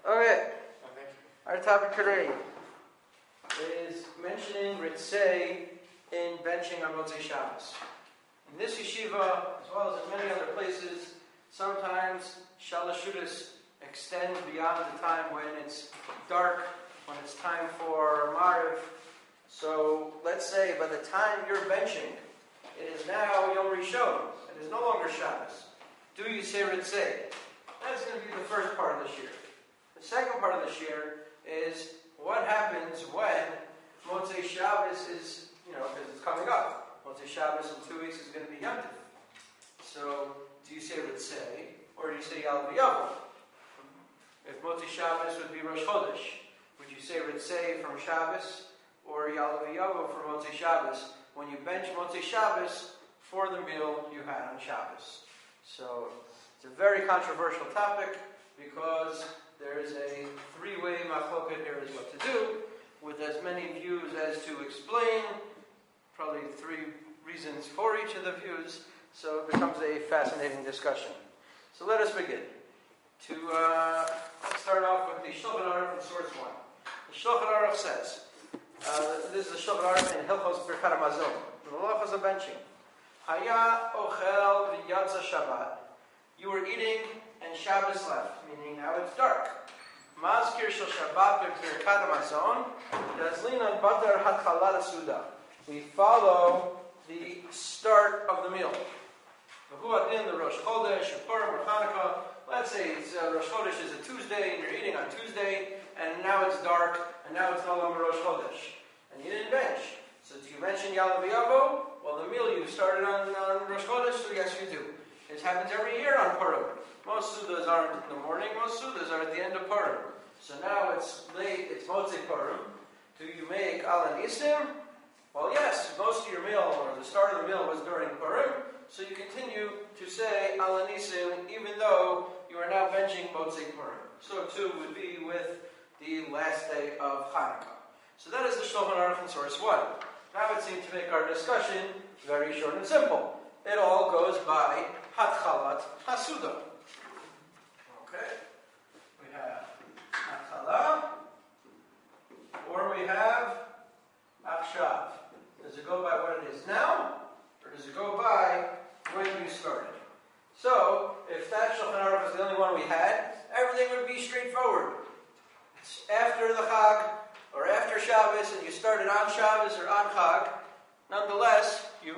Okay. Our topic today is mentioning Ritzei in benching on Motzei Shabbos. In this yeshiva, as well as in many other places, sometimes Shalashudas extends beyond the time when it's dark, when it's time for Mariv. So let's say by the time you're benching, it is now Yom Rishon. It is no longer Shabbos. Do you say Ritzei? That's going to be the first part of the shir. The second part of the shir is what happens when Motzei Shabbos is, because it's coming up. Motzei Shabbos in 2 weeks is going to be Yom Tov. So, do you say Ritzei, or do you say Yal V'Yavo? If Motzei Shabbos would be Rosh Chodesh, would you say Ritzei from Shabbos, or Yal V'Yavo for Motzei Shabbos, when you bench Motzei Shabbos for the meal you had on Shabbos? So, it's a very controversial topic, because there's a three-way machloket here is what to do, with as many views as to explain, probably 3 reasons for each of the views, so it becomes a fascinating discussion. So let us begin. Let's start off with the Shulchan Aruch from source 1. The Shulchan Aruch says, this is the Shulchan Aruch in Hilchos Birkat HaMazon, the halachos of benching. Haya ochel v'yatza Shabbat. You were eating and Shabbos left, meaning now it's dark. Mazkir shel Shabbat b'Birkat HaMazon, Yazlinan Badar Hatchalat Suda. We follow the start of the meal. V'hu the Rosh Chodesh, or Purim, or Chanukah. Let's say it's, Rosh Chodesh is a Tuesday, and you're eating on Tuesday, and now it's dark, and now it's no longer Rosh Chodesh. And you didn't bench. So do you mention Yal V'Yavo? Well, the meal you started on Rosh Chodesh, so yes you do. This happens every year on Purim. Most Sudas aren't in the morning, most Sudas are at the end of Purim. So now it's late, it's Motzei Purim. Do you make Al Anisim? Well, yes, most of your meal, or the start of the meal was during Purim, so you continue to say Al Anisim, even though you are now benching Motzei Purim. So too would be with the last day of Hanukkah. So that is the Shulchan Aruch in source 1. Now it seems to make our discussion very short and simple. It all goes by Hatchalat Hasuda. Okay? We have Hatchalah, or we have Achshav. Does it go by what it is now, or does it go by when you started? So, if that Shulchan Aruch is the only one we had, everything would be straightforward. It's after the Chag, or after Shabbos, and you started on Shabbos or on Chag. Nonetheless, you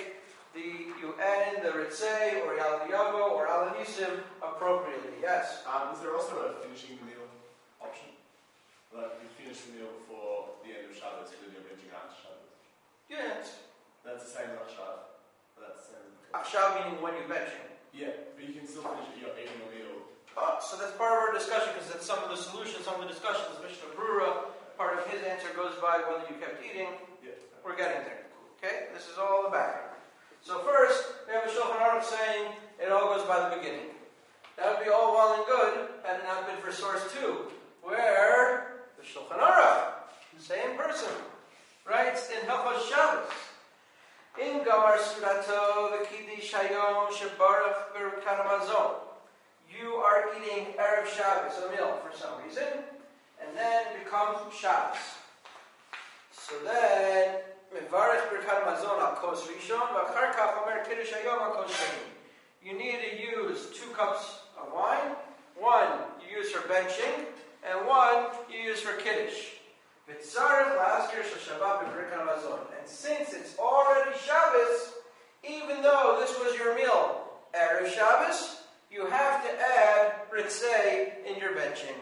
add in the Ritzei, or Yal V'Yavo, or Al Anisim appropriately. Yes? Is there also a finishing the meal option? Like you finish the meal before the end of Shabbos, then you're benching after Shabbos? Yes. That's the same as Achshav. That's the same as Achshav meaning when you're benching. Yeah, but you can still finish it, you're eating a meal. Oh, so that's part of our discussion, because that's some of the solutions, some of the discussions. Mishnah Brura, part of his answer goes by whether you kept eating. Yeah. We're getting there. Okay? This is all the background. So first, we have a Shulchan Aruch saying it all goes by the beginning. That would be all well and good, had it not been for source 2, where the Shulchan Aruch, the same person, writes in Hilchos Shabbos, in Gamar Surato v'Kiddush Hayom shebarach Birkat HaMazon. You are eating Erev Shabbos, a meal, for some reason, and then it becomes Shabbos. So then, Mevarech Birkat HaMazon al Kos Rishon, v'achar kach omer Kiddush Hayom al Kos Sheni. You need to use 2 cups of wine. 1 you use for benching, and 1 you use for Kiddush. And since it's already Shabbos, even though this was your meal, Erev Shabbos, you have to add Ritzei in your benching.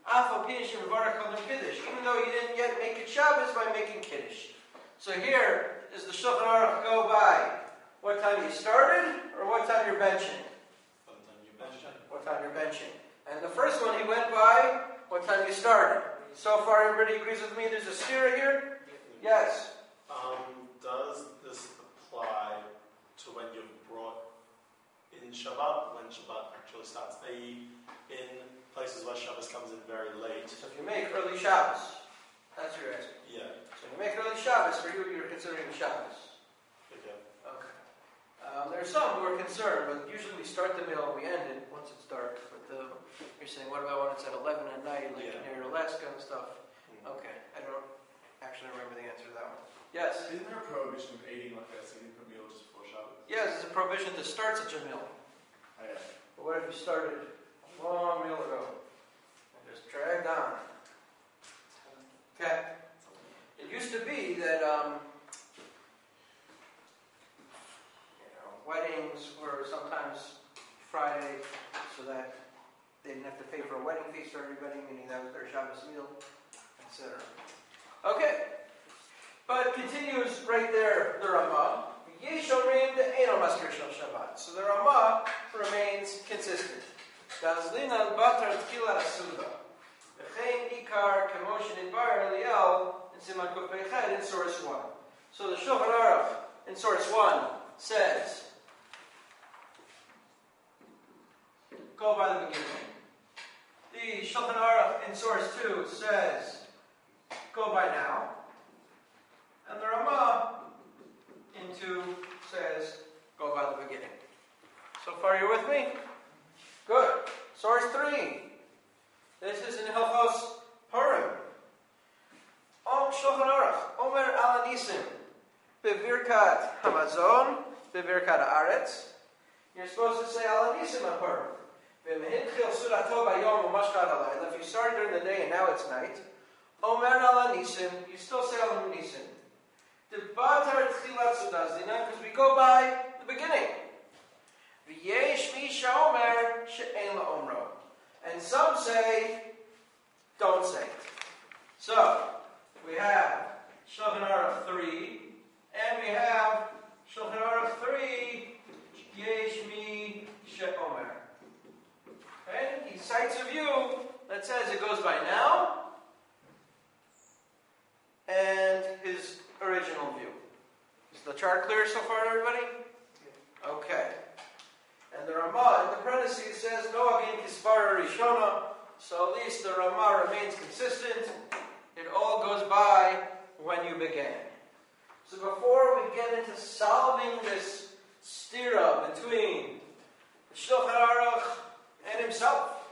Even though you didn't yet make it Shabbos by making Kiddush. So here, does the Shulchan Aruch go by what time you started, or what time you're benching? What time you're benching. And the first one he went by what time you started. So far everybody agrees with me, there's a stira here? Yes. Does this apply to when you've brought in Shabbat, when Shabbat actually starts, i.e. in places where Shabbos comes in very late? So if you make early Shabbos, that's your answer. Yeah. So if you make early Shabbos, for you, you're considering Shabbos. Okay. Okay. There are some who are concerned, but usually we start the meal and we end it once it's dark. But you're saying, what about when it's at 11 at night, like near Alaska and stuff? Okay, I don't actually remember the answer to that one. Yes? Isn't there a prohibition of eating like a significant meal just before Shabbos? Yes, it's a prohibition to start such a meal. Oh, yeah. But what if you started a long meal ago and just dragged on? Okay. It used to be that weddings were sometimes Friday, so that they didn't have to pay for a wedding feast for everybody, meaning that was their Shabbos meal, etc. Okay. But continues right there, the Ramah. So the Ramah remains consistent. In source 1. So the Shulchan Aruch in source 1 says, go by the beginning. The Shulchan Aruch in source 2 says, go by now. And the Ramah in 2 says, go by the beginning. So far you're with me? Good. Source 3. This is in Hilchos Purim. Shulchan Aruch, Omer al Anisim, Bevirkat Hamazon, Bevirkat Haaretz. You're supposed to say al Anisim on Purim. If you start during the day and now it's night, Omer al Anisim, you still say al Anisim. Because we go by the beginning. And some say, don't say it. So, we have Shulchan Aruch 3, and we have Shulchan Aruch 3, Yesh Mi She'omer. Okay? He cites a view that says it goes by now, and his original view. Is the chart clear so far, everybody? Okay. And the Ramah in the parentheses says, no again Kispara Rishona, so at least the Ramah remains consistent. It all goes by when you began. So before we get into solving this stira between the Shulchan Aruch and himself,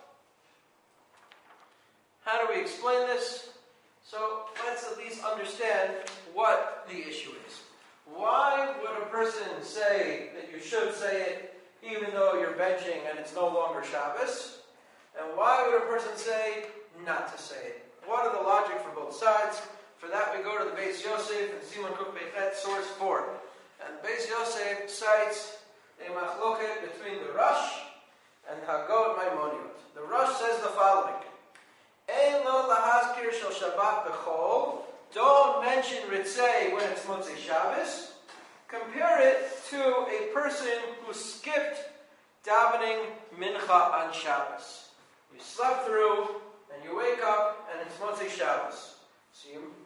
how do we explain this? So let's at least understand what the issue is. Why would a person say that you should say it even though you're benching and it's no longer Shabbos? And why would a person say not to say it? What are the logic for both sides? For that we go to the Beis Yosef and Simon Kuf Beichet, source 4. And Beis Yosef cites a machloket between the Rosh and Hagot Maimoniot. The Rosh says the following. Ein lo lahazkir shel Shabbat b'chol. Don't mention Ritzei when it's Motzei Shabbos. Compare it to a person who skipped davening Mincha on Shabbos. You slept through, and you wake up, and it's Motzei Shabbos. So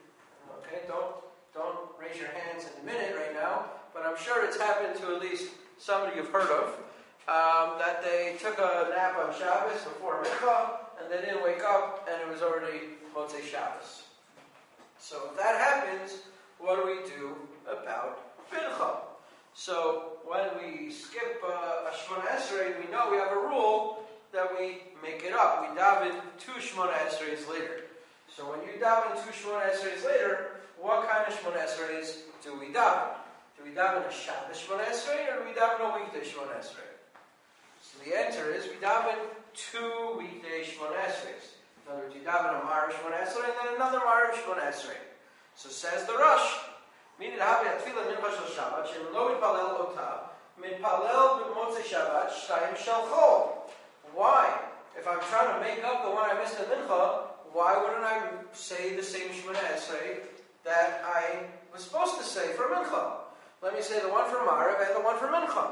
don't raise your hands in a minute right now, but I'm sure it's happened to at least somebody you've heard of, that they took a nap on Shabbos before Mincha, and they didn't wake up, and it was already Motzei Shabbos. So if that happens, what do we do about Mincha? So when we skip a Shemona Esrei, we know we have a rule that we make it up. We daven 2 Shemona Esreis later. So when you daven 2 Shemona Esreis later, what kind of Shemona Esreis do we daven? Do we daven a Shabbos Shemona Esrei or do we daven a weekday Shemona Esrei? So the answer is we daven 2 weekday Shemona Esreis. In other words, you daven a Marav Shemona Esrei and then another Marav Shemona Esrei. So says the Rosh, meaning have a tefillah mincha shel Shabbat, shem lo mitpalel ota, mitpalel b'motzei Shabbat, shtayim shel chol. Why? If I'm trying to make up the one I missed at Mincha, why wouldn't I say the same Shemona Esrei that I was supposed to say for Mincha? Let me say the one for Marav and the one for Mincha.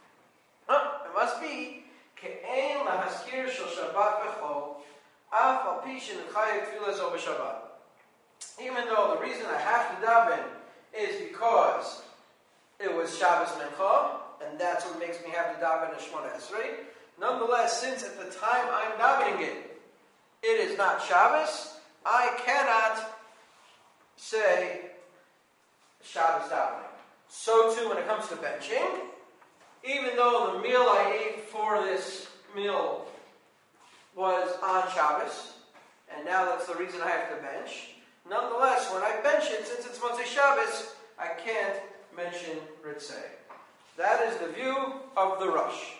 It must be ke'en lahaskir shel Shabbat b'chol, af al pi shenechayev tefillah zo b'Shabbat. Even though the reason I have to daven is because it was Shabbos Mincha, and that's what makes me have to daven a Shemona Esrei. Nonetheless, since at the time I'm davening it, it is not Shabbos, I cannot say Shabbos davening. So too when it comes to benching, even though the meal I ate for this meal was on Shabbos, and now that's the reason I have to bench, nonetheless, when I bench it, since it's Motzei Shabbos, I can't mention Ritzei. That is the view of the Rosh.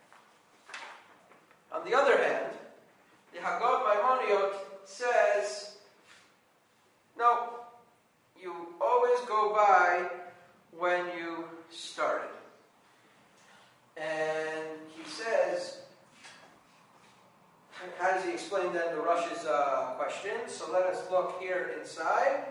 On the other hand, the Haggadah Maimoniot says, no, you always go by when you started. And he says, how does he explain then the Rosh's question? So let us look here inside.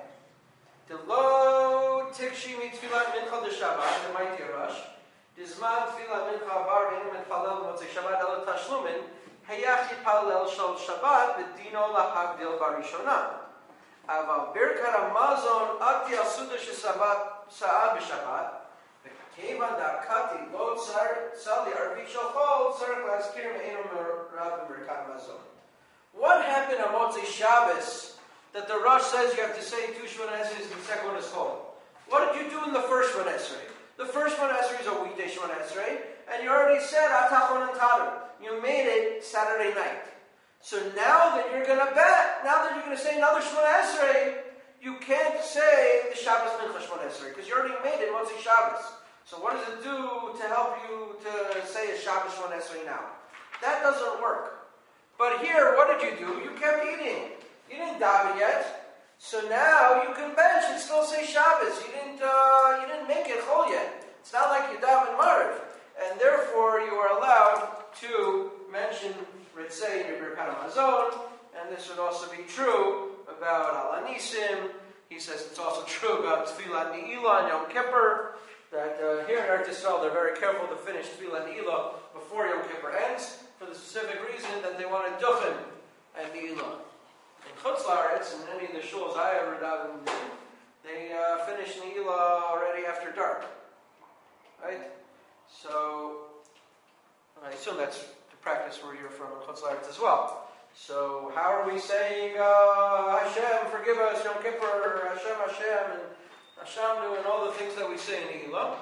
Delo tikshimi tfilat mincha d'Shabbat, the mighty Rosh. Dizman tfilat mincha var v'enim etpalel motzei Shabbat el tashlumin, hayach yitpalel shal Shabbat v'dino lahagdil barishona. Aval birkat hamazon ati al suda shesabat sa'ah b'Shabbat, v'kevan da'akati lo tzal li'arvi shachol tzarek laskir me'enom rav birkat hamazon. What happened on Motzei Shabbos that the Rosh says you have to say two Shemona Esrei and the second one is Chol? What did you do in the first Shemona Esrei? The first Shemona Esrei is a weekday Shemona Esrei, and you already said Atachon and Tadim. You made it Saturday night. So now that you're going to say another Shemona Esrei, you can't say the Shabbos Mincha Shemona Esrei because you already made it Motzei Shabbos. So what does it do to help you to say a Shabbos Shemona Esrei now? That doesn't work. But here, what did you do? You kept eating. You didn't daven yet, so now you can bench and still say Shabbos. You didn't make it chol yet. It's not like you daven Maariv, and therefore you are allowed to mention Ritzei in your Birkat Hamazon, and this would also be true about Al Anisim. He says it's also true about Tfilat Ne'ilah and Yom Kippur. That here in Eretz Yisrael they're very careful to finish Tfilat Ne'ilah before Yom Kippur ends, for the specific reason that they want to duchen and Ne'ilah. In Chutz La'aretz, in any of the shuls I ever davened in, they finish Ne'ilah already after dark. Right? So, I assume that's the practice where you're from in Chutz La'aretz as well. So, how are we saying, Hashem, forgive us, Yom Kippur, Hashem, and Hashamnu, and all the things that we say in Ne'ilah?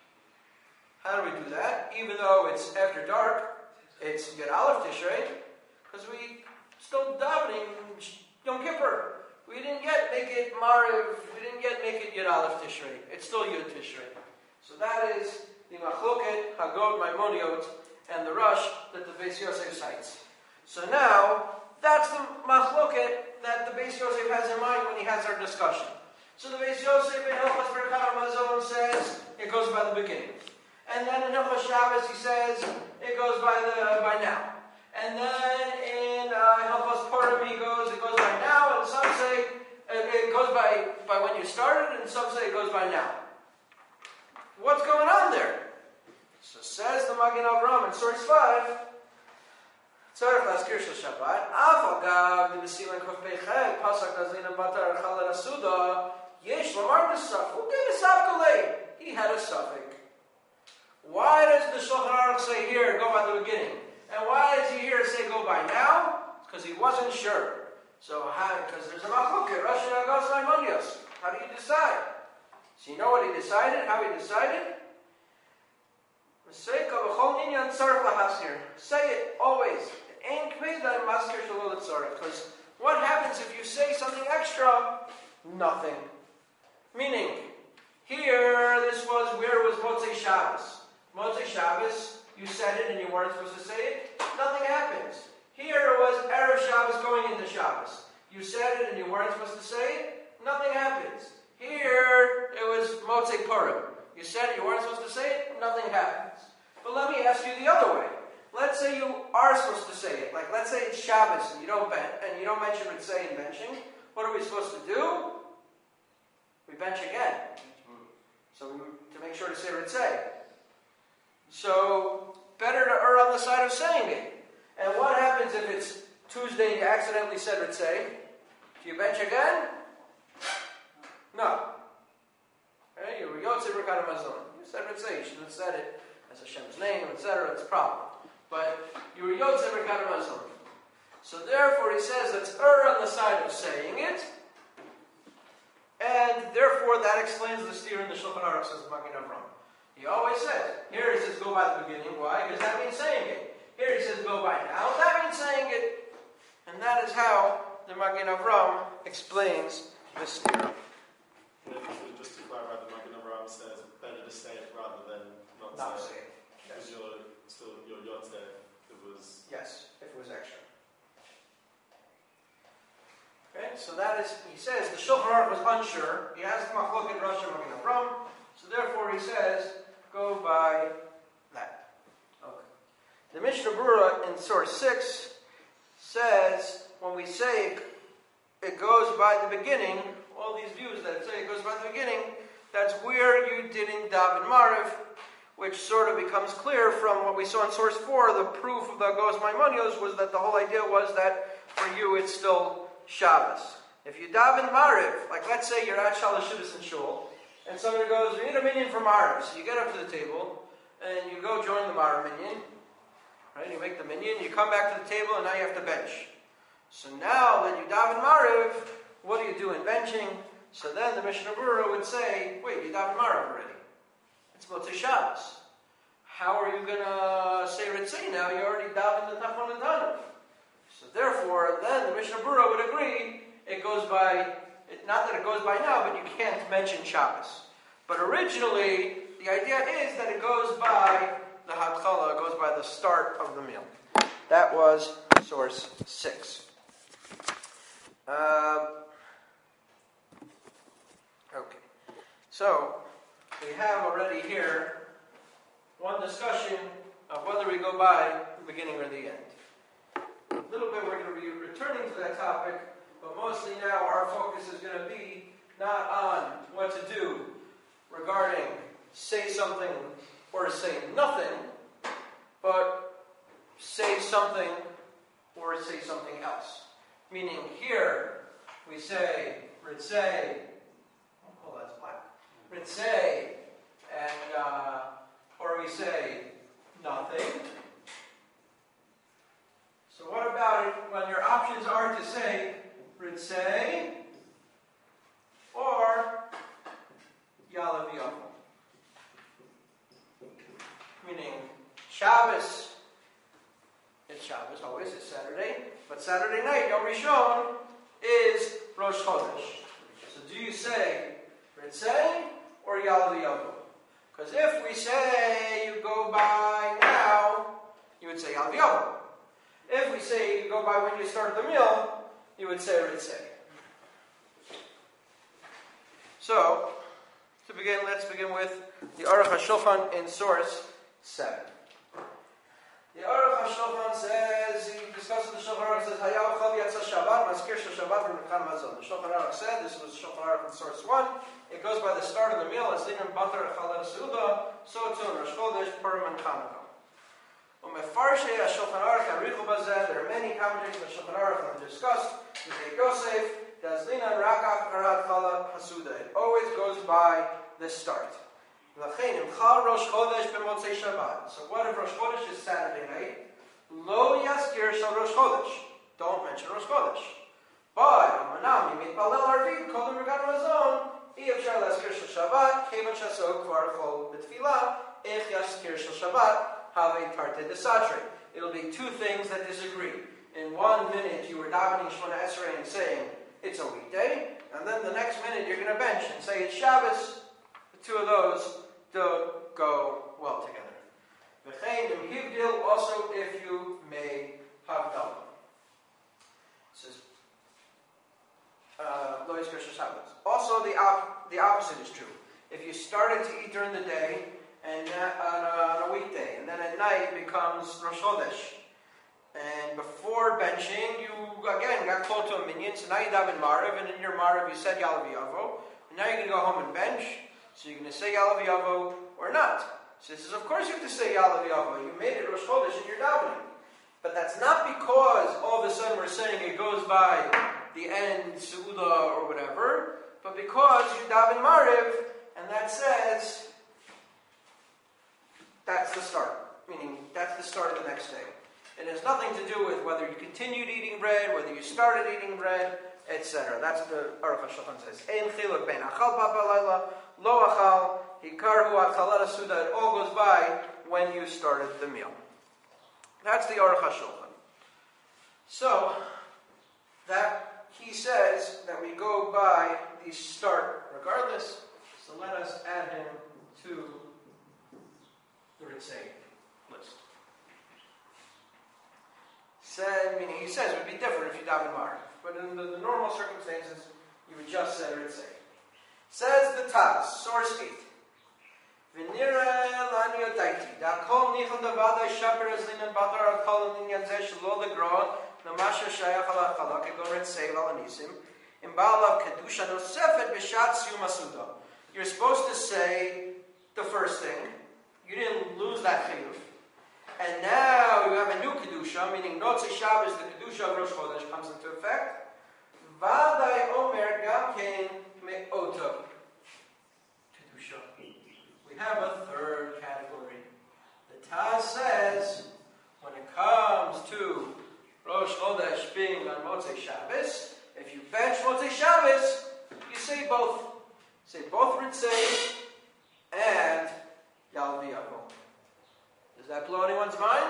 How do we do that? Even though it's after dark, it's Yud Aleph Tishrei, because we still davening Yom Kippur. We didn't yet make it Maariv. We didn't yet make it Yud Aleph Tishrei. It's still Yud Tishrei. So that is the Machloket, Haggadah Maimoniot, and the Rosh that the Beis Yosef cites. So now, that's the Machloket that the Beis Yosef has in mind when he has our discussion. So the Beis Yosef in Hilchos Birkat Hamazon says it goes by the beginning. And then in Hilchos Shabbos he says it goes by now. And then in Hilchos Purim it goes by now, and some say it goes by when you started, and some say it goes by now. What's going on there? So says the Magen Avraham in source 5, Tzarech Laskir Shel Shabbat, Af Agav D'Besilan Kuf Peichel, Pasak Nazlina Batar Chalal Asuda, Yesh Lamar D'Saf, who gave a Safkalei? He had a suffix. Why does the Shulchan Aruch say here, go by the beginning? And why does he here say go by now? Because he wasn't sure. So, because there's a machloket, Rosh and Haggadah Maimonios. How do you decide? So you know what he decided? How he decided? Say it always. Because what happens if you say something extra? Nothing. Meaning, here, this was where it was Motzei Shabbos. Motzei Shabbos, you said it and you weren't supposed to say it. Nothing happens. Here it was Erev Shabbos going into Shabbos. You said it and you weren't supposed to say it. Nothing happens. Here it was Motzei Purim. You said it, you weren't supposed to say it. Nothing happens. But let me ask you the other way. Let's say you are supposed to say it. Like let's say it's Shabbos and you don't mention Ritzei in benching. What are we supposed to do? We bench again. So to make sure to say Ritzei. So better to err on the side of saying it. And what happens if it's Tuesday and you accidentally said Ritzei? Do you bench again? No. Okay, here we go. It's Birkat Hamazon. You said Ritzei. You should have said it as Hashem's name, etc. It's a problem. But you were Yotzei Birkat Hamazon. So therefore he says let's err on the side of saying it. And therefore that explains the steer in the Shulchan Aruch, says Magen Avraham. He always says, here he says go by the beginning. Why? Because that means saying it. Here he says go by now. That means saying it. And that is how the Magen Avraham explains this theorem. Just to clarify, the Magen Avraham says better to say it rather than not say it. Because your Yotze, it was... Yes, if it was extra. Okay, so that is, he says, the Shulchan Aruch was unsure. He has the Machloket Rosh and Magen Avraham. So therefore he says, go by that. Okay. The Mishnah Berurah in source 6 says, when we say it goes by the beginning, all these views that say it goes by the beginning, that's where you didn't daven Mariv, which sort of becomes clear from what we saw in source 4. The proof of the Agos Maimonios was that the whole idea was that for you it's still Shabbos. If you daven Mariv, like let's say you're at Shalosh Shabbos in Shul, and somebody goes, we need a minyan for Mariv. So you get up to the table, and you go join the Mariv minyan. Right? You make the minyan, you come back to the table, and now you have to bench. So now that you daven Mariv, what do you do in benching? So then the Mishnah Berurah would say, wait, you daven Mariv already. It's Motzei Shabbos. How are you going to say Ritzei now? You already davened the Nachman and Tanav. So therefore, then the Mishnah Berurah would agree, it goes by, not that it goes by now, but you can't mention Shabbos. But originally, the idea is that it goes by the Hatchala, it goes by the start of the meal. That was source 6. Okay. So, we have already here one discussion of whether we go by the beginning or the end. A little bit we're going to be returning to that topic, but mostly now our focus is going to be not on what to do regarding say something or say nothing, but say something or say something else. Meaning here we say Ritzei, oh that's black, Ritzei, and or we say nothing. So what about it when your options are to say Ritzei or Yalav Yom? Meaning Shabbos, it's Shabbos always, it's Saturday, but Saturday night, Yom Rishon, is Rosh Chodesh. So do you say Ritzei or Yalav Yom? Because if we say you go by now, you would say Yalav Yom. If we say you go by when you start the meal, you would say Ritzei. So, to begin, let's begin with the Aruch HaShulchan in source 7. The Aruch HaShulchan says, he discusses the Shulchan Aruch, says, Hayav Chal Yatza Shabbat, Maskir Shel Shabbat V'Mechan Mazon. The Shulchan Aruch said, this was the Shulchan Aruch in source 1, it goes by the start of the meal, as Linan Batar Chalat Seuda, so too in Rosh Chodesh, Purim and Chanukah. There are many commentaries in the Shulchan Aruch that are discussed. It always goes by the start. So what if Rosh Chodesh is Saturday night? Lo yaskir shel Rosh Chodesh. Don't mention Rosh Chodesh. But it'll be two things that disagree. In 1 minute you were davening Shemona Esrei and saying it's a weekday, and then the next minute you're going to bench and say it's Shabbos. The two of those don't go well together. Also, if you may havdalah. Says also the opposite is true. If you started to eat during the day and on a weekday, and then at night it becomes Rosh Chodesh, and before benching you again got called to a minyan, so now you daven Mariv, and in your Mariv you said Yalav Yavo, and now you're going to go home and bench, so you're going to say Yalav Yavo or not. So this is, of course you have to say Yalav Yavo. You made it Rosh Chodesh in your davening. But that's not because all of a sudden we're saying it goes by the end, Seudah or whatever, but because you daven Mariv, and that says that's the start. Meaning that's the start of the next day. It has nothing to do with whether you continued eating bread, whether you started eating bread, etc. That's what the Aruch HaShulchan says. Ein chiluk bein achal b'alayla, lo achal, hikar hu achalat suda. It all goes by when you started the meal. That's the Aruch HaShulchan. So, that he says that we go by the start regardless. So let us add him to the Ritzay list. Meaning he says it would be different if you daven Mar. But in the normal circumstances, you would just say Ritzay. Says the Taz, source 8. V'nira l'ani yodaiti. Da'kol nichel devada shaper ezlinen batar al-kol l'ninyan zeh shelo legrod Namasha shayach ala chalak ego ritzei v'alanisim in ba'alav kedusha nosefet b'shat siyum asuda. You're supposed to say the first thing. You didn't lose that chiyuv. And now you have a new kedusha, meaning Notzei Shabbos, the kedusha of Rosh Chodesh comes into effect. V'adai omer gam kein me'oto kedusha. We have a third category. The Taz says, when it comes to Rosh Chodesh being on Motzei Shabbos, if you bench Motzei Shabbos, you say both. Say both Ritzei and Yal V'Yavo. Does that blow anyone's mind?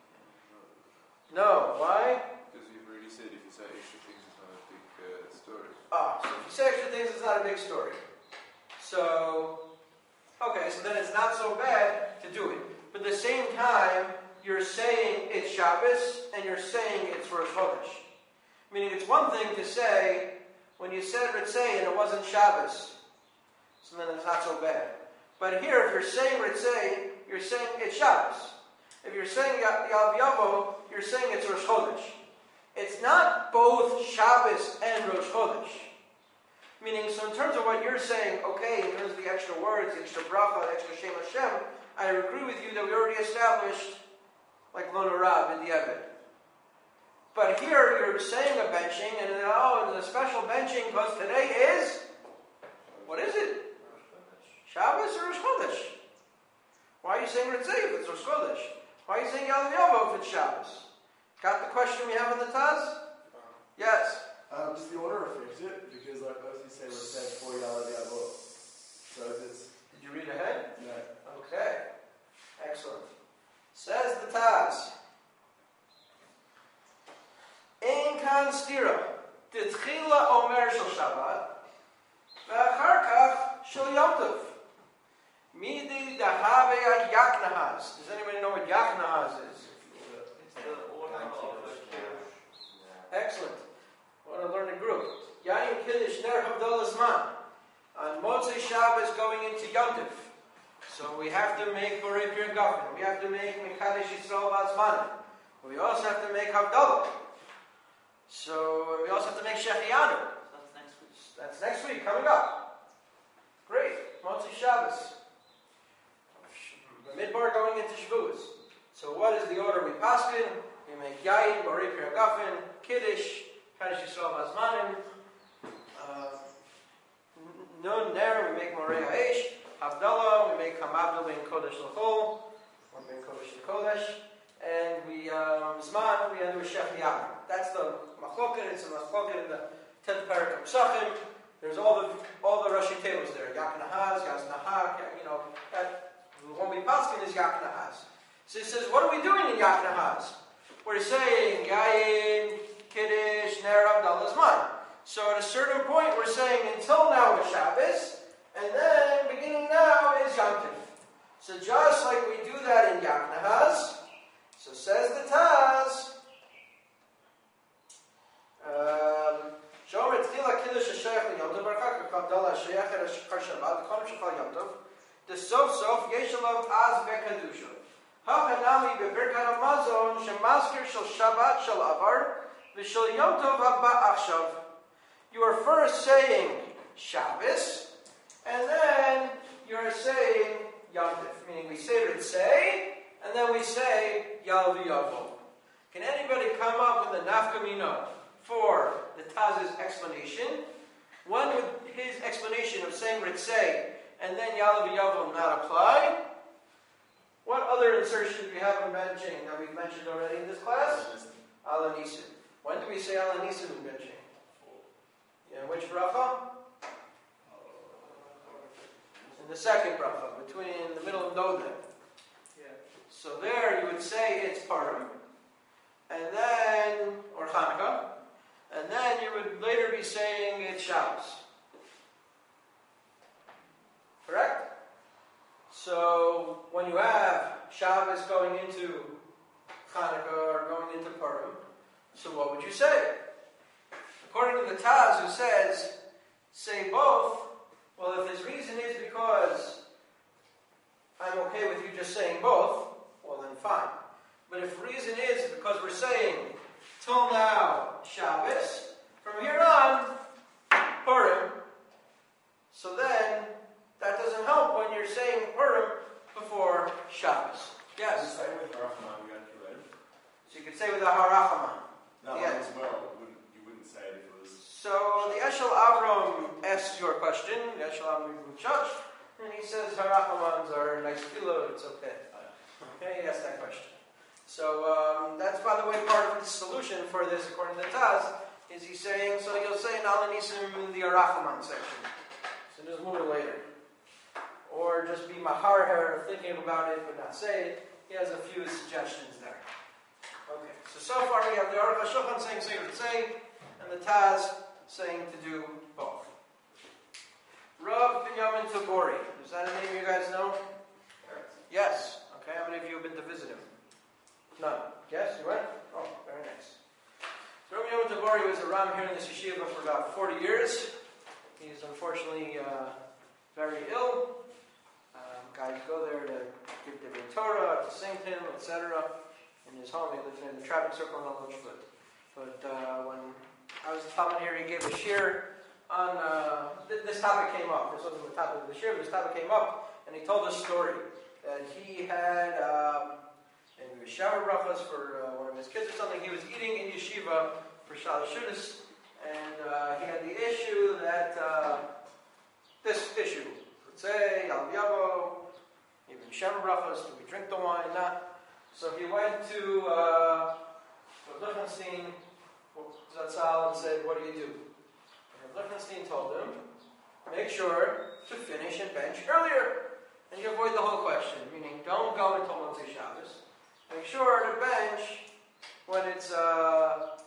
No. Why? Because you've already said if you say extra things, it's not a big story. So if you say extra things, it's not a big story. So, okay, so then it's not so bad to do it. But at the same time, you're saying it's Shabbos, and you're saying it's Rosh Chodesh. Meaning it's one thing to say, when you said Ritzei and it wasn't Shabbos, so then it's not so bad. But here, if you're saying Ritzei, you're saying it's Shabbos. If you're saying Yal V'Yavo, you're saying it's Rosh Chodesh. It's not both Shabbos and Rosh Chodesh. Meaning, so in terms of what you're saying, okay, in terms of the extra words, the extra bracha, the extra Shem Hashem, I agree with you that we already established like Lo Norah in the Eved. But here you're saying a benching, and it's a special benching because today is, what is it? Shabbos or Rosh Chodesh? Why are you saying Ritzei if it's Rosh Chodesh? Why are you saying Yal V'Yavo if it's Shabbos? Got the question we have in the Taz? Yes. Does the order affect it? Because like as you say, we're saying $40 V'Yavo. So if it's... Did you read ahead? No. Okay. Excellent. Says the Taz. Ein kan stira. T'tchila omer shel Shabbat. V'achar kach shel Yom Tov. Midi dahave ad yaknahaz. Does anybody know what yaknahaz is? It's the order of the Excellent. What a learning group. Yayin Kiddush Ner Havdalah Zman. On Motzei Shabbos going into Yom Tov. So we have to make Borei Pir Gafen. We have to make Mekadesh Yisrael Vazman. We also have to make Havdalah. So we also have to make Shechianu. That's next week. That's next week, coming up. Great. Motzei Shabbos. Midbar going into Shavuos. So what is the order we paskin? We make Yayin, Borei Pir Gafen, Kiddush, Kadesh Yisrael Vazmanim, Nun Ner, we make Morei Ha'esh, Havdalah, we make Hamabdal Ben Kodesh L'chol, or Ben Kodesh L'Kodesh, and we, Zman, we do a Shechianu. That's the Machloket, it's a Machloket in the 10th Parak of Psachim. There's all the Rashi tables there. Yaknahaz, Yaznahak, that the one we paskin is Yaknahaz. So he says, what are we doing in Yaknahaz? We're saying Yayin, Kiddush, Ner, Havdalah, Zman. So at a certain point we're saying until now is Shabbos, and then beginning now is Yom Tov. So just like we do that in Yaknahaz, so says the Taz, Shomer Tchila Kiddush HaShayach L'Yom Tov, Barchak Havdalah HaShayach HaShachar Shabbat, V'Konim Shechal Yom Tov, the Sof Yesh Alav Az Be'Kedusha. Hachanami Be'Birkat HaMazon, Shemaskir Shel Shabbat Shel Avar, V'Shel Yom Tov Haba Achshav. You are first saying Shabbos, and then you're saying Yom Tov. Meaning we say Ritzei, and then we say Yal V'Yavo. Can anybody come up with a nafkamina for the Taz's explanation? When would his explanation of saying Ritzei and then Yal V'Yavo not apply? What other insertion do we have in benching that we've mentioned already in this class? Ala Nisim. When do we say Ala Nisim in benching? In which bracha? In the second bracha, between the middle of Nodeh. Yeah. So there you would say it's Purim, and then, or Hanukkah, and then you would later be saying it's Shabbos. Correct? So when you have Shabbos going into Hanukkah or going into Purim, so what would you say? According to the Taz, who says, say both, well, if his reason is because I'm okay with you just saying both, well then fine. But if the reason is because we're saying, till now, Shabbos, from here on, Purim, so then that doesn't help when you're saying Purim before Shabbos. Yes? Say with Harachaman, we got to So you could say with the Harachaman. No, Yeah. as well. You wouldn't say it if it was. So the Eshel Avram asks your question, the Eshel Avram Church, and he says Harachamans are nice pillow, it's okay. Okay, he asked that question. So that's, by the way, part of the solution for this, according to Taz, is he's saying, so you'll say Nala Nisim in the Harachaman section. So just move it later. Or just be Mahar thinking about it but not say it. He has a few suggestions there. Okay, so far we have the Aruch HaShulchan saying say, and the Taz saying to do both. Rav Binyamin Tagori. Does that any of you guys know? Yes. Okay, how many of you have been to visit him? None. Yes, you went? Oh, very nice. So Rav Binyamin Tagori was a Ram here in this yeshiva for about 40 years. He's unfortunately very ill. Guys go there to give the Torah, to sing to him, etc. In his home, he lives in the traffic circle in Lachud. But when I was talking here, he gave a shir on this topic came up. This wasn't the topic of the shir, but this topic came up, and he told a story that he had in Yeshiva brachas for one of his kids or something. He was eating in yeshiva for Shalosh Shudas, and he had the issue that this issue. Let's say Al Yavo, even Yeshiva brachas. Do we drink the wine? Not. So he went to Lichtenstein Zatzal and said, "What do you do?" And Lichtenstein told him, "Make sure to finish and bench earlier, and you avoid the whole question. Meaning, don't go until Motzei Shabbos. Make sure to bench when it's dark,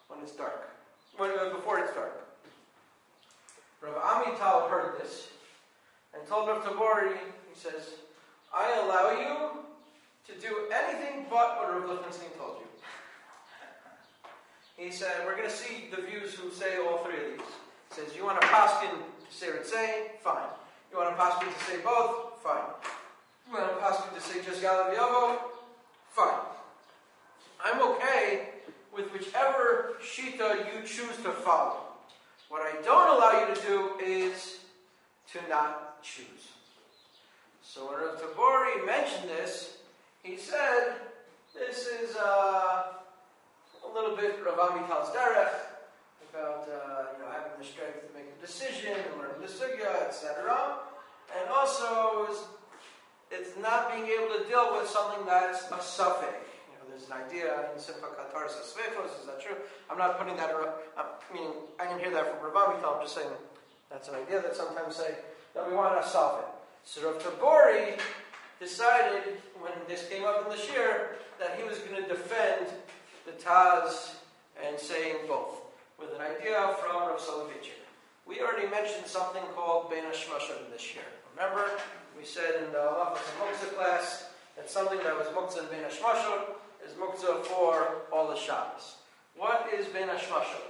before it's dark." Rav Amital heard this and told Rav Tabori, he says, "I allow you to do anything but what Rav Lichtenstein told you." He said, we're going to see the views who say all three of these. He says, you want to paskin to say Ritzei? Fine. You want to paskin to say both? Fine. You want to paskin to say just Yalav Yavo? Fine. I'm okay with whichever shita you choose to follow. What I don't allow you to do is to not choose. So when Rav Tabori mentioned this, he said, this is a little bit Rav Amital's derech about having the strength to make a decision and learning the sugya, etc. And also, it's not being able to deal with something that's a suffix. There's an idea in Simcha Qatar says Svefos, is that true? I'm not putting that meaning I didn't hear that from Rav Amital, I'm just saying that's an idea that sometimes say that we want to solve it. So Rav Tabori decided when this came up in the shir that he was going to defend the Taz and saying both, with an idea from Rav Soloveitchik. We already mentioned something called Bein HaShmashot in this year. Remember, we said in the Halachos and Muktzah class that something that was Muktzah and Bein HaShmashot is Muktzah for all the Shabbos. What is Bein HaShmashot?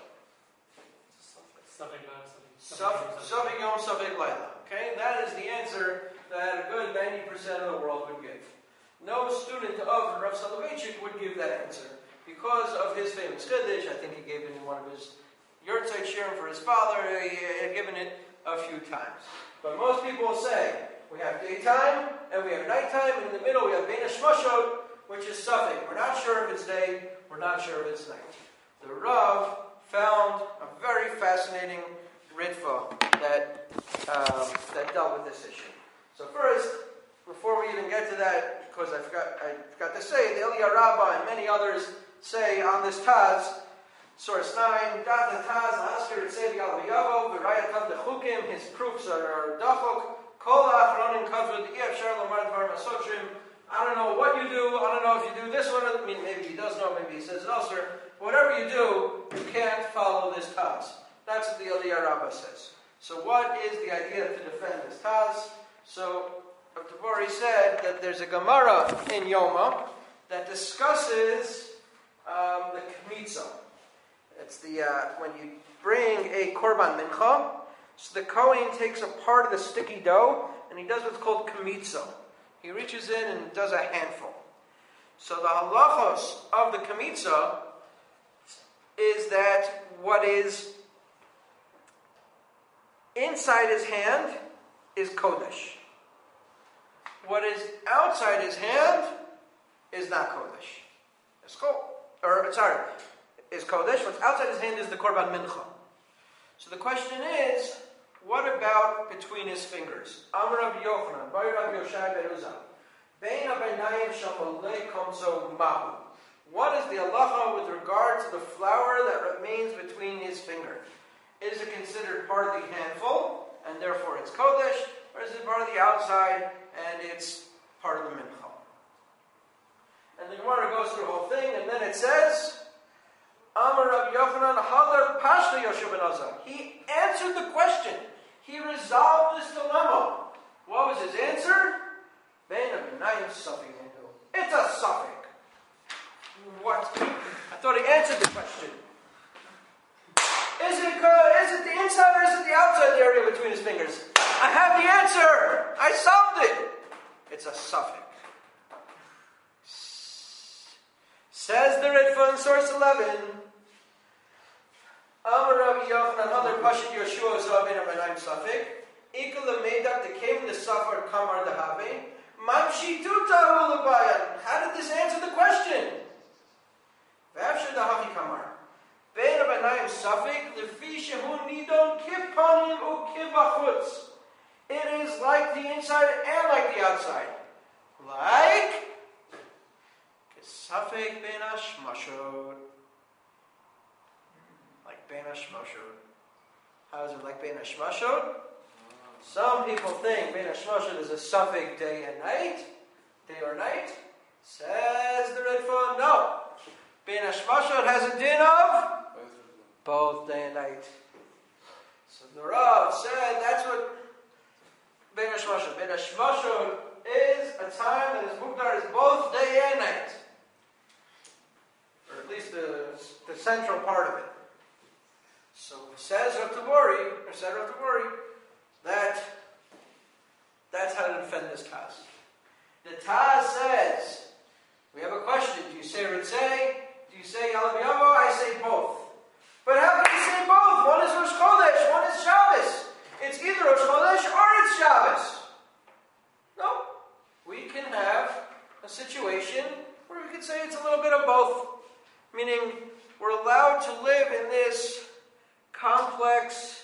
Safek Yom, Safek Laila. Okay, that is the answer that a good 90% of the world would give. No student of Rav Soloveitchik would give that answer. Because of his famous Chiddush, I think he gave it in one of his Yurtzeit Shirim for his father, he had given it a few times. But most people will say, we have daytime, and we have nighttime, and in the middle we have Bein HaShmashot, which is Safek. We're not sure if it's day, we're not sure if it's night. The Rav found a very fascinating Ritva that dealt with this issue. So first, before we even get to that, because I forgot to say, the Eliyahu Rabbah and many others say on this Taz Source 9, Dat Taz, Asker, Ritzevi Al-Yavo, V'rayatav Dechukim, his proofs are Dachok, Kol Achronim Kavod, Efshar Lamar Dvar Masotrim. I don't know what you do, I don't know if you do this one, I mean, maybe he does know, maybe he says it elsewhere. Whatever you do, you can't follow this Taz. That's what the Aliyah Rabbah says. So what is the idea to defend this Taz? So, Tavori said that there's a Gemara in Yoma that discusses the Kmitza. It's the when you bring a Korban Mincha, so the Kohen takes a part of the sticky dough and he does what's called Kmitza. He reaches in and does a handful. So the halachos of the Kmitza is that what is inside his hand is Kodesh. What is outside his hand is not Kodesh. Is Kodesh. What's outside his hand is the Korban Mincha. So the question is, what about between his fingers? Amar Rabbi Yochanan, Bar Rabbi Yoshai ben Uzzah, Bein haBeinayim shamalei komso mahu. What is the halacha with regard to the flour that remains between his fingers? Is it considered part of the handful, and therefore it's Kodesh, or is it part of the outside, and it's part of the Mincha? And the Gemara goes through the whole thing, and then it says, Amar Rabbi Yochanan, Hadar Pashta Yoshe ben Uzzah. He answered the question. He resolved this dilemma. What was his answer? Bein haBeinayim safek minhu. It's a safek. What? I thought he answered the question. Is it the inside or is it the outside area between his fingers? I have the answer. I solved it. It's a safek. Says the Ritva in source 11. Amar Rabbi Yochanan, Hadar Pashit Yoshua Zav Bein haBeinayim safek. Ikal leMeidak Dekem the Safar Kamar Dehave. Mamshi Tuta Ulabayan. How did this answer the question? V'afshir Dahavi Kamar. Bein haBeinayim safek lefi shehu nidon kipanim ukivachutz. It is like the inside and like the outside. Like safek bein hashmashot. Like bein hashmashot. How is it like bein hashmashot? Some people think bein hashmashot is a safek day and night, day or night. Says the Ritva, no. Bein hashmashot has a din of both day and night. So the Rav said that's what bein hashmashot. Bein hashmashot is a time that is mukdar is both day and night. Or at least the central part of it. So said Rav Tavori, that that's how to defend this Taz. The Taz says, we have a question, do you say Ritzei? Do you say Yalav Yavo? I say both. But how can you say both? One is Rosh Chodesh, one is Shabbos. It's either Rosh Chodesh or it's Shabbos. No. We can have a situation where we could say it's a little bit of both. Meaning, we're allowed to live in this complex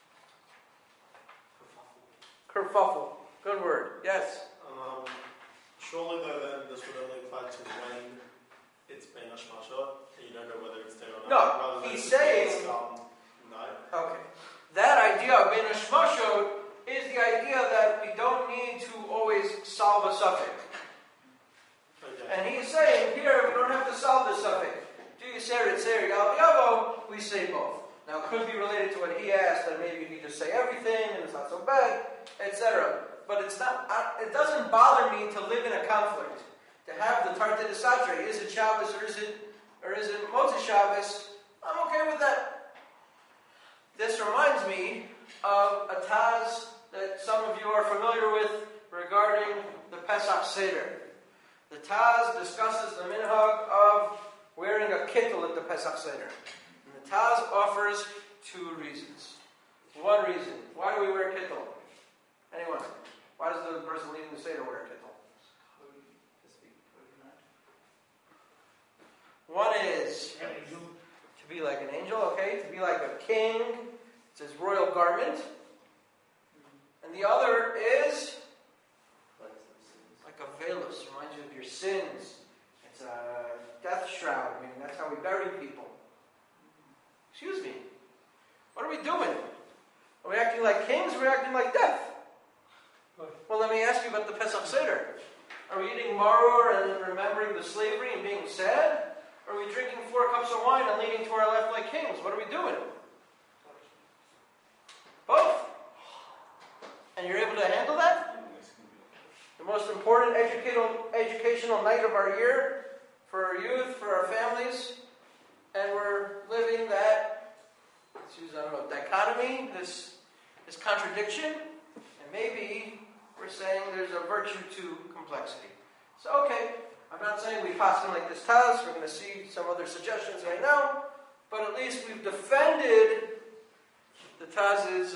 kerfuffle. Good word. Yes? Surely, though, then this would only apply to when it's bein hashmashot, and you don't know whether it's day or night. No, he's saying... no. Okay. That idea of bein hashmashot is the idea that we don't need to always solve a suffix. Okay. And he's saying here, we don't have to solve the suffix. Do you say Ritzei or Yalav Yavo? We say both. Now, it could be related to what he asked, that maybe he just say everything, and it's not so bad, etc. But it's not. It doesn't bother me to live in a conflict. To have the Tartei Desatre, is it Shabbos or is it Motzei Shabbos? I'm okay with that. This reminds me of a Taz that some of you are familiar with regarding the Pesach Seder. The Taz discusses the minhag of wearing a kittel at the Pesach Seder. And the Taz offers two reasons. One reason. Why do we wear kittel? Anyone? Why does the person leading the Seder wear a kittel? One is to be like an angel, okay? To be like a king. It's his royal garment. And the other is like a velus. Reminds you of your sins. It's a death shroud. I mean, that's how we bury people. Excuse me. What are we doing? Are we acting like kings or are we acting like death? Well, let me ask you about the Pesach Seder. Are we eating maror and remembering the slavery and being sad? Or are we drinking 4 cups of wine and leaning to our left like kings? What are we doing? Both. And you're able to handle that? The most important educational night of our year for our youth, for our families. And we're living that, let's use, dichotomy, this contradiction. And maybe we're saying there's a virtue to complexity. So, okay, I'm not saying we pass them like this Taz. We're going to see some other suggestions right now. But at least we've defended the Taz's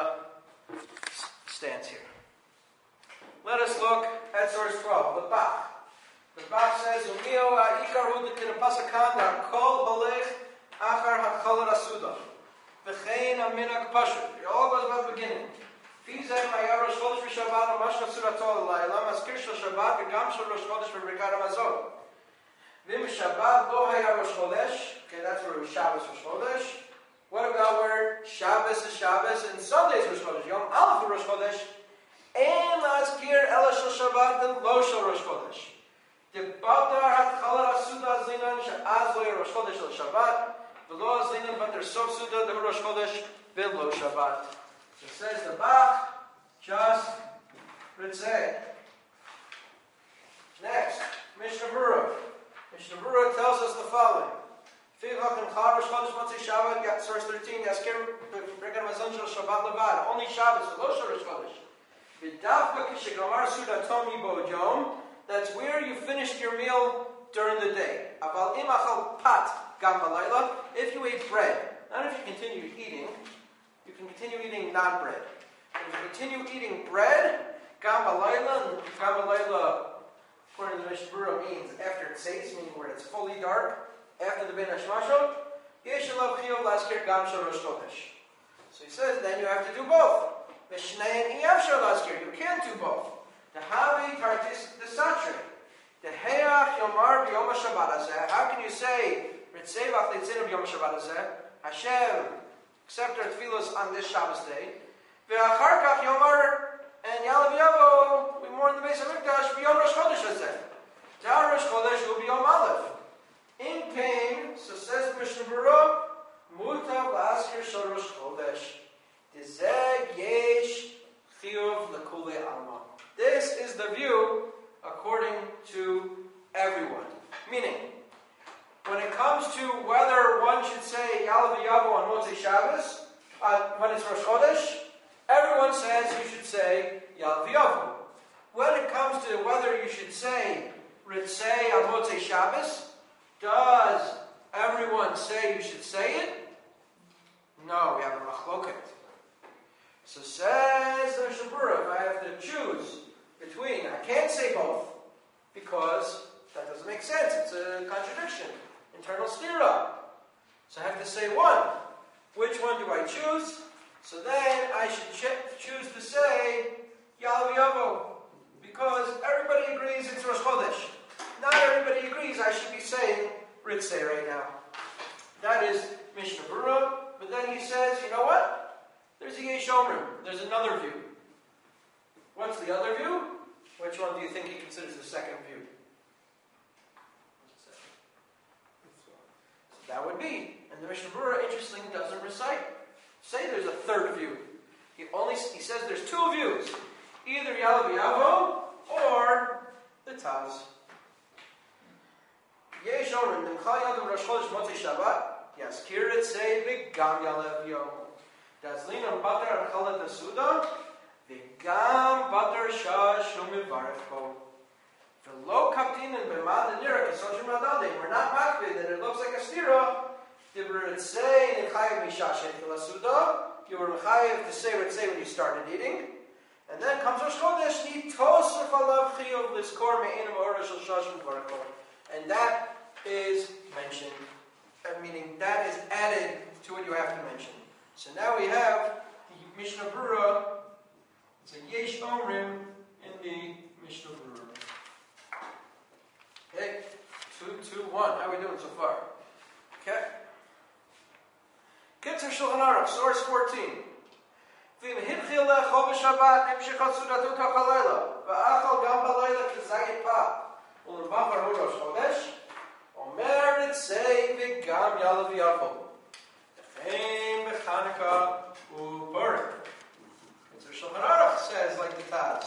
stance here. Let us look at source 12, the Bach. The Bach says, Umio ha'ikar hu d'kinapasakan da'kol balech achar ha'chol rasuda. V'chein aminak pashut. It all goes about the beginning. Fizem ha'ya rosh chodesh v'shabbat u'mashka surato l'layla mazkir shel Shabbat v'gam shel rosh chodesh v'brikat hamazon. V'im Shabbat lo ha'ya rosh chodesh. Okay, that's where Shabbos rosh chodesh. What about where Shabbos is Shabbos and Sundays rosh chodesh? Yom Aleph rosh chodesh. Ein lazkir ela shel Shabbat and lo shel rosh chodesh. Debatar hatchala rasuda azlinan she'az lo rosh chodesh shel Shabbat v'lo azlinan but there's sof suda the rosh chodesh v'lo Shabbat. It says the Bach just ritzeh. Next, Mishnah Berurah. Mishnah Berurah tells us the following. Source 13, only Shabbos, that's where you finished your meal during the day. If you ate bread, not if you continue eating, you can continue eating non-bread. If you continue eating bread, according to the Mishnah Berurah, means after tzeis, meaning where it's fully dark, after the Ben Hashmashot, so he says, then you have to do both. You can't do both. How can you say, Hashem, accept our tefillos on this Shabbos day, and Yalav Yavo, we mourn the base of Mikdash, b'yom Rosh Chodesh hazeh. Dar Rosh Chodesh will be Yom Aleph. In pain, so says Mishnah Berurah, Mutav la'askir shel Rosh Chodesh. Dizeh yesh chiyuv l'kulei alma. This is the view according to everyone. Meaning, when it comes to whether one should say Yalav Yavo on Motzei Shabbos, when it's Rosh Chodesh, everyone says you should say Yalav Yavo. When it comes to whether you should say Ritzei on Motzei Shabbos, does everyone say you should say it? No, we have a machloket. So says the Mishnah Berurah, if I have to choose between, I can't say both, because that doesn't make sense. It's a contradiction. Internal stira. So I have to say one. Which one do I choose? So then I should choose to say Yalav Yavo, because everybody agrees it's Rosh Chodesh. Not everybody agrees I should be saying Ritzeh right now. That is Mishnah Berurah. But then he says, you know what? There's a Yesh Omrim. There's another view. What's the other view? Which one do you think he considers the second view? So that would be. And the Mishnah Berurah, interestingly, doesn't say there's a third view. He says there's two views. Either Yalav Yavo or the Taz. Yesh Omrim, Nimcha Yadav Rosh Chodesh Motzei Shabbat, Yaskir Ritzei V'gam Yalav Yavo. Dazlin Batar Chalat Asuda, V'gam Batar Shah Shum Mivarech Bo. V'lo Kaptin and B'mad Nira Kesojim Radade. We're not makbid that it looks like a stira. Dibur Ritzei Nechayev Misha Shechil Asuda. You were Mechayev to say Ritzei when you started eating. And then comes Rosh Chodesh, Tosef Alav Chiyuv Liskor Me'enim Orash Shel Shashim Mivarech Bo. And that is mentioned, meaning that is added to what you have to mention. So now we have the Mishnah Berurah. It's a Yesh Omrim in the Mishnah Berurah. Okay, 2-2-1. How are we doing so far? Okay. Kitzur Shulchan Aruch, source 14. V'im hitchil le'chol b'Shabbat nimshechot sudatot ha'chalayla v'achal gam b'layla k'zayit pa u'l'machar hu Rosh Chodesh omer ritzei v'gam yalav yachol v'chein b'Chanukah u'Purim. Kitzur Shulchan Aruch says like the Taz.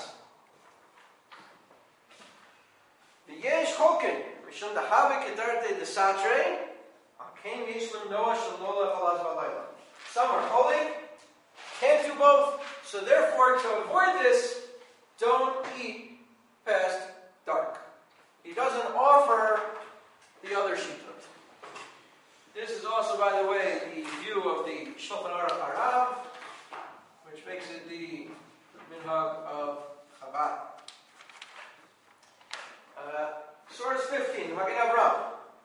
V'yesh chokin mishum da'havik edarte desatre akein yishlim noah shel nola chalaz b'layla. Some are holy, can't do both, so therefore to avoid this, don't eat past dark. He doesn't offer the other shita. This is also, by the way, the view of the Shulchan Aruch Harav, which makes it the minhag of Chabad. Source 15, Magen Avraham.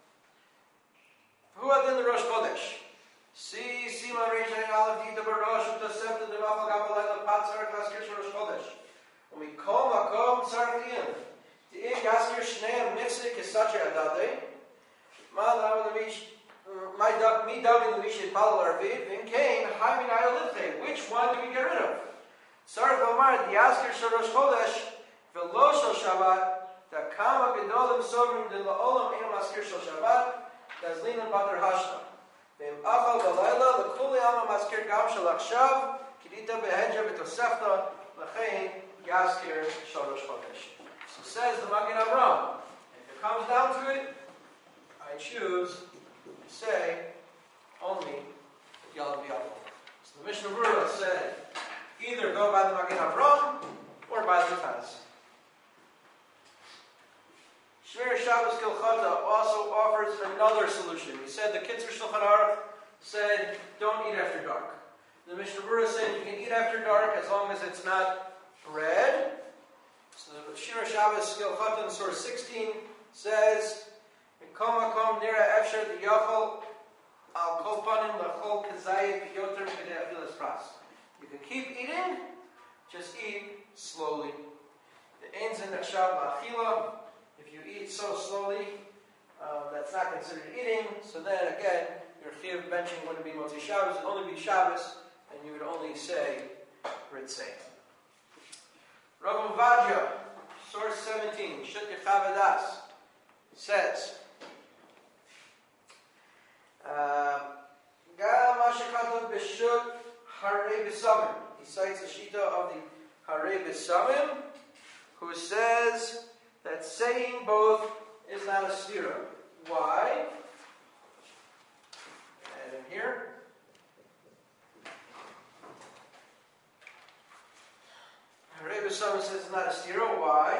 Who had in the Rosh Chodesh? See, Sima Reisha Aleph Dita Barosh Utasefta Devachal Gabalayla Patzar Klaskir Rosh Chodesh. When we call Makom Tzarchiyim, the Ik Yaskir Shneim Mitzvah Kisachi Adade, Ma Dam Mi Dam in the Mishit Palal Arvid, Vin Kain, Haimin Ayolithe. Which one do we get rid of? Tzarch Lomar, the Yaskir Rosh Chodesh, Velo Shel Shabbat, the Kama Gedolim Sovrim de La'olam Ein Maskir Shel Shabbat, Dazlinan Bater Hashta. V'im achal b'layla l'kuli alma maskir gam shel achshav kidita behenja b'tosefta l'chein yaskir shel Rosh Chodesh. So says the Magen Avraham, if it comes down to it, I choose to say only Yalav Yachol. So the Mishnah Berurah said, either go by the Magen Avraham or by the Taz. Shmir Shabbos Kilchata also offers another solution. We said the Kitzur Shulchan Aruch said, don't eat after dark. The Mishnah Berurah said you can eat after dark as long as it's not bread. So the Shmir Shabbos Kilchata in source 16 says, Kom Makom Nira Efsher D'Yachol Al Kol Panim L'Chol Kazayit Yoter B'Kidei Achilas Pras. You can keep eating, just eat slowly. The Ein Zin Nechshav L'Achila. If you eat so slowly, that's not considered eating. So then again, your chiyuv benching wouldn't be Motzi Shabbos, it would only be Shabbos, and you would only say Ritzei. Rav Ovadia, source 17, Shut Yechavadas, says, Ga Mashakatov B'Shut Harei B'Samim. He cites the shita of the Harei B'Samim, who says that saying both is not a stira. Why? And in here. Rebbe Shlomo says it's not a stira. Why?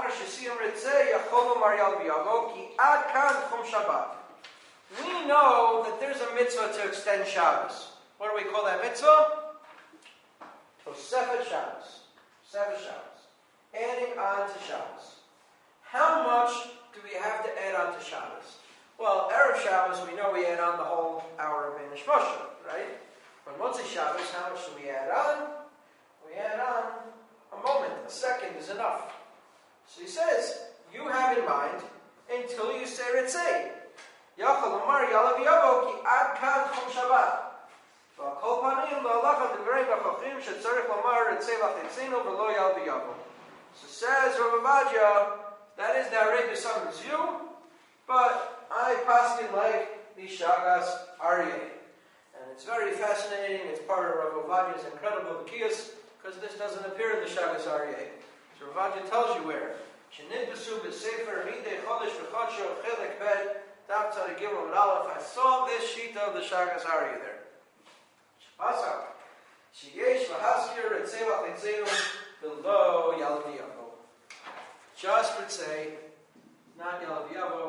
We know that there's a mitzvah to extend Shabbos. What do we call that mitzvah? Tosefet Shabbos. Tosefet Shabbos. Adding on to Shabbos. How much do we have to add on to Shabbos? Well, Erev Shabbos, we know we add on the whole hour of Benish Moshe, right? But Motzei Shabbos, how much do we add on? We add on a moment, a second is enough. So he says, you have in mind until you say Ritzei. Yachal Amar Yalav Yavo ki ad kan chom Shabbat. V'akol panim la'alacha d'vrei b'chachim shetzarech lamar Ritzei l'chitzinu v'lo Yalav Yavo. So says Rav Ovadia, that is the Harei B'Samim's view, but I paskin like the Shagas Aryeh. And it's very fascinating, it's part of Rav Ovadia's incredible B'kiyas, because this doesn't appear in the Shagas Aryeh. So Rav Ovadia tells you where. Shenidbesu b'sefer midei chodesh v'chodsho chelek bet daf tzadi gimel and aleph. I saw this sheet of the Shagas Aryeh there. Shpasa. Sheyesh v'haskir etzevach etzenu below Yalav Yavo. Just Ritzei, not Yalav Yavo.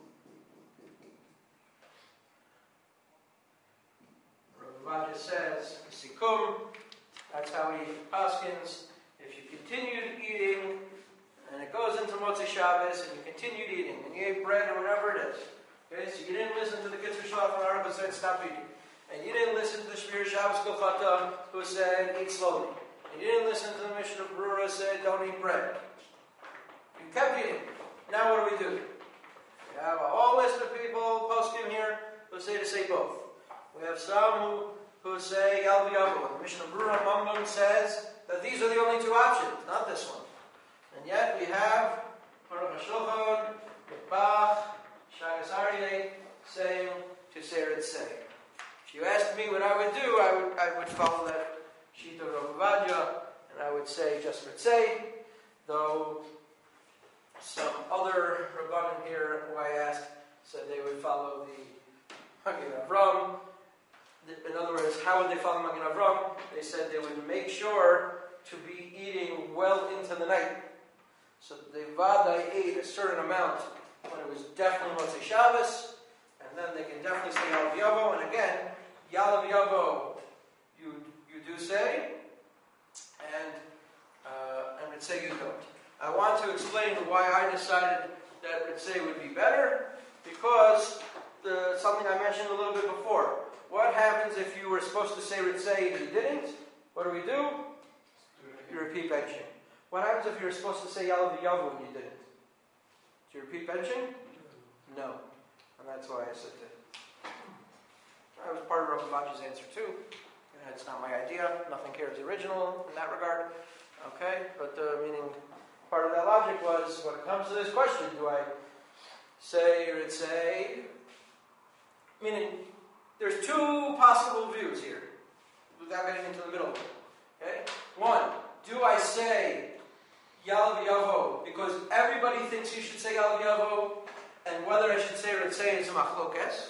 Rav Ovadia says, Sikum, that's how he paskins. If you continued eating, and it goes into Motzei Shabbos, and you continued eating, and you ate bread or whatever it is, okay, so you didn't listen to the Kitzur Shulchan Aruch who said stop eating, and you didn't listen to the Shmir Shabbos Kilchata who said eat slowly, and you didn't listen to the Mishnah Berurah who said don't eat bread. You kept eating. Now what do? We have a whole list of people posting here who say to say both. We have some who say Yalav Yavo. The Mishnah Berurah Mamnun says that these are the only two options, not this one. And yet we have Aruch HaShulchan, Bach, Shagas Aryeh saying to say Ritzei. If you asked me what I would do, I would follow that Shita of Rav Ovadia, and I would say just Ritzei, though some other Rabbanim here who I asked said they would follow the Magen Avram. In other words, how would they follow Magen Avram? They said they would make sure to be eating well into the night. So they Vadai ate a certain amount when it was definitely Motzei Shabbos, and then they can definitely say Yalav Yavo. And again, Yalav Yavo, you do say, and Ritzei you don't. I want to explain why I decided that Ritzei would be better, because something I mentioned a little bit before. What happens if you were supposed to say Ritzei and you didn't? What do? You repeat benching. What happens if you were supposed to say Yalav Yavo and you didn't? Do you repeat benching? No. And that's why I said that. That was part of Rav Ovadia's answer too. It's not my idea. Nothing here is original in that regard. Okay? But meaning, part of that logic was, when it comes to this question, do I say Ritzei? Meaning, there's two possible views here, without getting into the middle of it. Okay? One, do I say Yalav Yavo because everybody thinks you should say Yalav Yavo, and whether I should say Ritzei is a machlokes?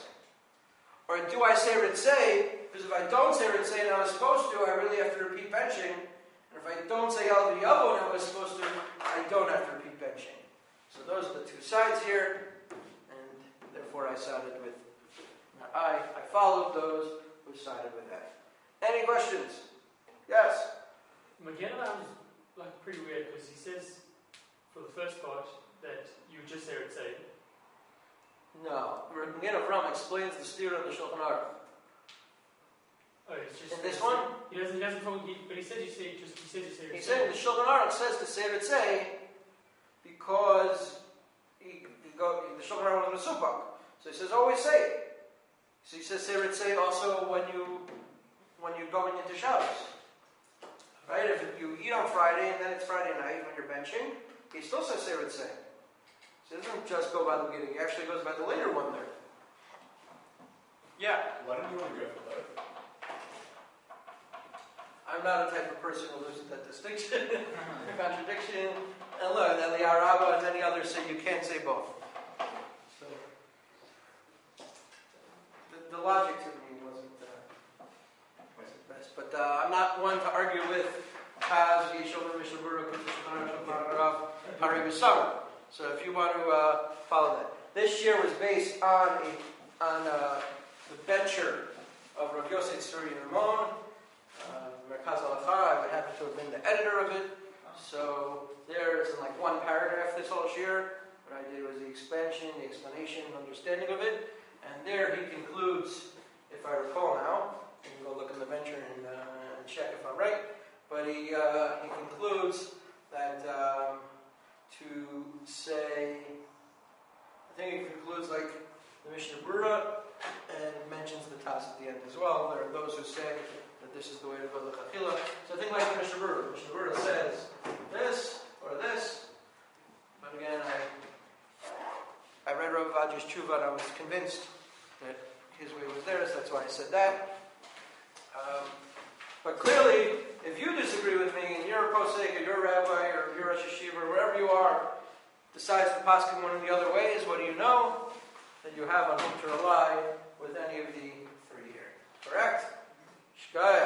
Or do I say Ritzei because if I don't say Ritzei and I was supposed to, I really have to repeat benching, and if I don't say Yalav Yavo and I was supposed to, I don't have to repeat benching. So those are the two sides here, and therefore I sided with. I followed those who sided with that. Any questions? Yes? Magen Avram is like pretty weird because he says for the first part that you just say Ritzei. No. Magen Avram explains the steer of the Shulchan Aruch. Oh, it's just in this one? He doesn't but he says you say Ritzei. He's saying the Shulchan Aruch says to say Ritzei because the Shulchan Aruch was a supak. So he says always say it. So he says say Ritzei also when you're going into Shabbos. Right? If you eat on Friday and then it's Friday night when you're benching, he still says say Ritzei. So it doesn't just go by the beginning, it actually goes by the later one there. Yeah. Why don't you want to go for both? I'm not a type of person who loses that distinction, contradiction. And look, then the Araba and many others say you can't say both. So the logic to me wasn't best. But I'm not one to argue with Kaz, Yeshua, Mishnah Berurah, Hari B'Sama. So if you want to follow that. This year was based on the bencher of Rav Yosef Tzuri Ramon, Merkaz Halacha. I would happen to have been the editor of it. So there's in like one paragraph this whole year. What I did was the expansion, the explanation, understanding of it. And there he concludes, if I recall now, you can go look in the venture and check if I'm right. But he concludes that to say, I think he concludes like the Mishnah Berurah and mentions the Tas at the end as well. There are those who say that this is the way to go to Chachila. So I think like the Mishnah Berurah. Mishnah Berurah says this or this. But again, I read Rav Ovadia's Tshuva and I was convinced that his way was theirs. That's why I said that. But clearly, if you disagree with me and you're a posek or you're a rabbi or you're a yeshiva or wherever you are, decides to paskin one of the other ways, what do you know? That you have on whom to rely with any of the three here. Correct? Shkai.